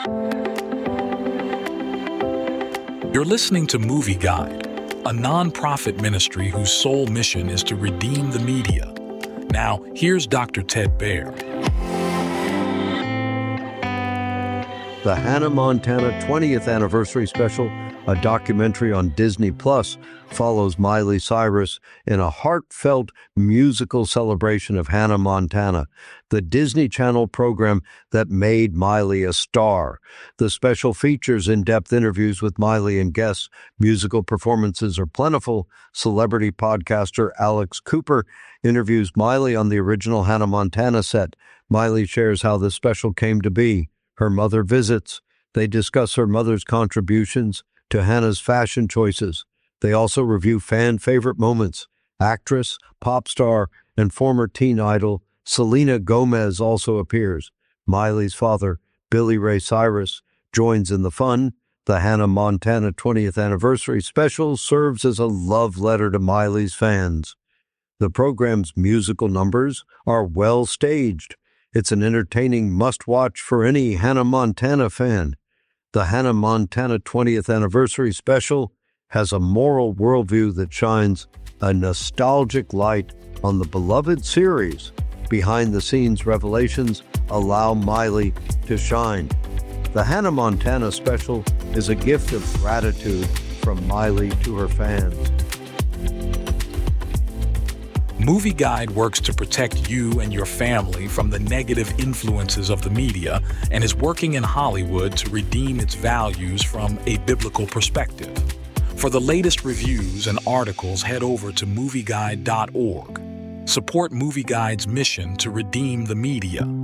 You're listening to Movie Guide, a non-profit ministry whose sole mission is to redeem the media. Now, here's Dr. Ted Baer. The Hannah Montana 20th Anniversary Special, a documentary on Disney Plus, follows Miley Cyrus in a heartfelt musical celebration of Hannah Montana, the Disney Channel program that made Miley a star. The special features in-depth interviews with Miley and guests. Musical performances are plentiful. Celebrity podcaster Alex Cooper interviews Miley on the original Hannah Montana set. Miley shares how the special came to be. Her mother visits. They discuss her mother's contributions to Hannah's fashion choices. They also review fan-favorite moments. Actress, pop star, and former teen idol Selena Gomez also appears. Miley's father, Billy Ray Cyrus, joins in the fun. The Hannah Montana 20th Anniversary Special serves as a love letter to Miley's fans. The program's musical numbers are well staged. It's an entertaining must-watch for any Hannah Montana fan. The Hannah Montana 20th Anniversary Special has a moral worldview that shines a nostalgic light on the beloved series. Behind-the-scenes revelations allow Miley to shine. The Hannah Montana Special is a gift of gratitude from Miley to her fans. Movie Guide works to protect you and your family from the negative influences of the media and is working in Hollywood to redeem its values from a biblical perspective. For the latest reviews and articles, head over to movieguide.org. Support Movie Guide's mission to redeem the media.